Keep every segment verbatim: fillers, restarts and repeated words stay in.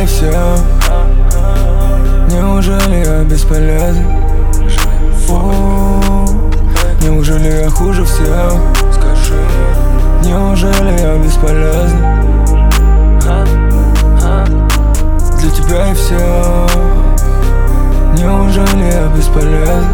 и все. Неужели я бесполезен? Фу, неужели я хуже всех? Скажи, неужели я бесполезен? Для тебя и все. Неужели я бесполезен?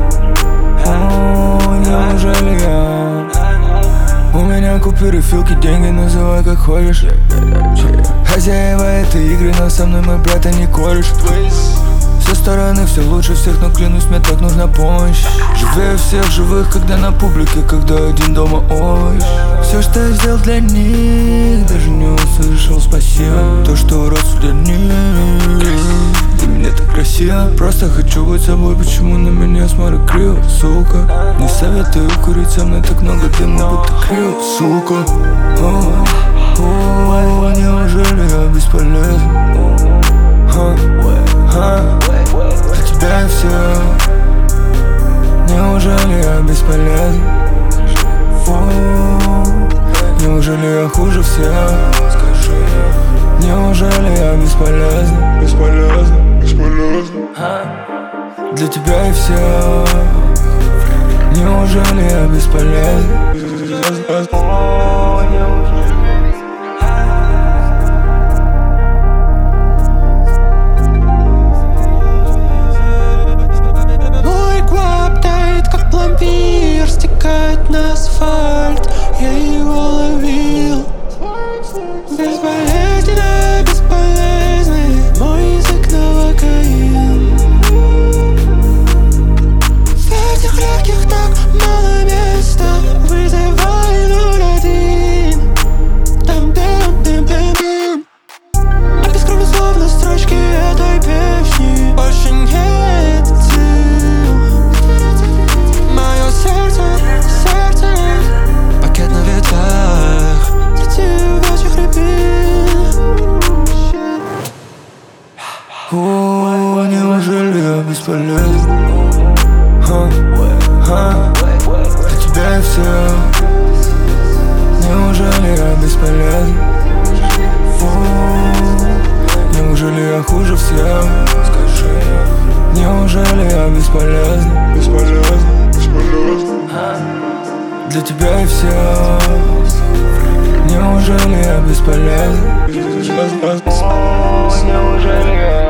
О, неужели я? У меня купюры, филки, деньги, называй как хочешь. Хозяева этой игры, но со мной мой брат, а не кореш. Со стороны все лучше всех, но клянусь, мне так нужна помощь. Живее всех живых, когда на публике, когда один дома, ой. Все, что я сделал для них, даже не услышал спасибо. То, что уродство для них, для меня так красиво. Просто хочу быть собой, почему на меня смотрят криво, сука. Не советую курить, со мной так много дыма, будто криво, сука. О, о, неужели я бесполезен? Ха, ха. Для тебя и все. Неужели я бесполезен? Фу, неужели я хуже всех? Скажи, неужели я бесполезен? Бесполезен, бесполезен. Для тебя и все. Неужели я бесполезен? Стекает на асфальт, я его ловил. Безболезненно, бесполезный мой язык новокаин. В этих легких так мало места, вызывай ноль один. Там-там-там-там-там. Обескровлю словно строчки этой песни. Больше нет сил. Мое сердце, сердце, пакет на ветвях, летит в этих рябин. О, неужели я бесполезен? Ха, ха. Для тебя и все. Неужели я бесполезен? Фу, неужели я хуже всех? Скажи, неужели я бесполезен? Бесполезен, бесполезен. Для тебя и все. Неужели я бесполезен? Неужели я